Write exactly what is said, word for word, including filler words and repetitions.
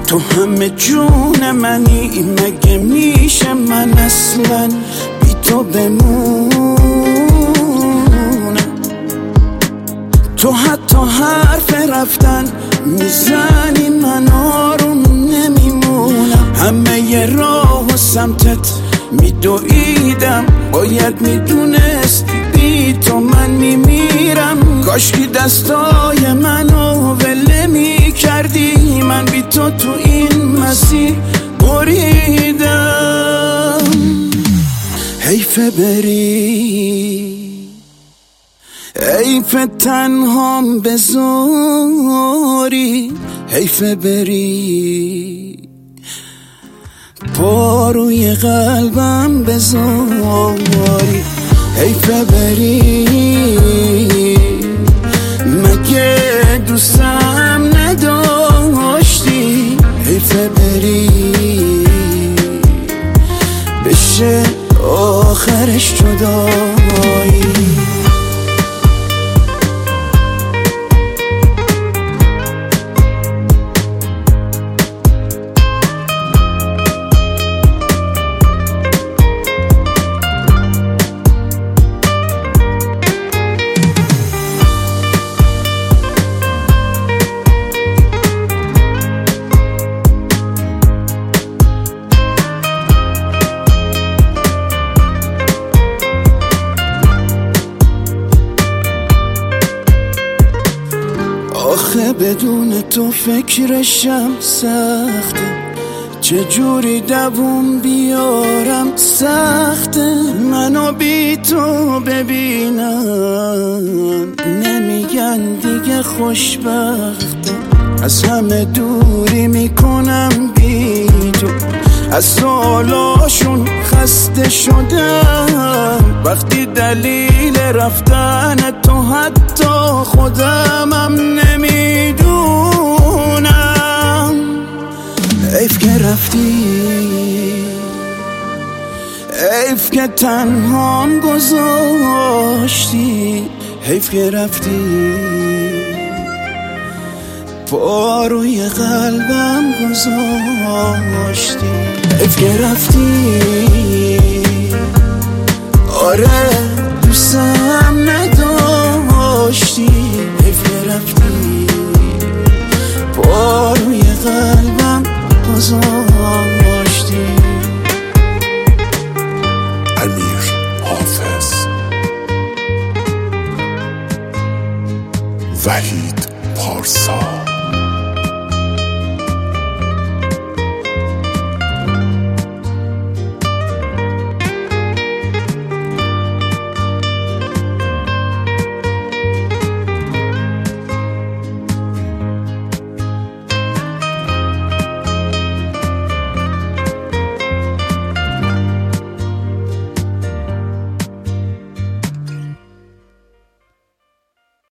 تو همه جون منی، مگه میشه من اصلا بی تو بمونم؟ تو حتی حرف رفتن میزنی من آروم نمیمونم. همه ی راه و سمتت میدویدم، باید میدونستی بی تو من میمیرم. کاشکی دستای منو ول میکردی، من بی تو تو این مسیر بریدم. حیف بری، حیف تنهام بذاری، حیف بری پا روی قلبم بذاری. حیف بری، مگه دوستم نداشتی؟ حیف بری بشه آخرش جدایی. آخه بدون تو فکرشم سخته، چجوری دووم بیارم سخته. منو بی تو ببینم نمیگن دیگه خوشبخته. از همه دوری میکنم بی تو، از سوالاشون خسته شدم. وقتی دلیل رفتن تو حتی خودمم نمیدونم. حیف که رفتی، حیف که تنهام گذاشتی، حیف که رفتی پا روی قلبم گذاشتی. حیف که رفتی، آره دوستم نداشتی. حیف که رفتی پا روی قلبم گذاشتی. امیر حافظ، وحید پارسا.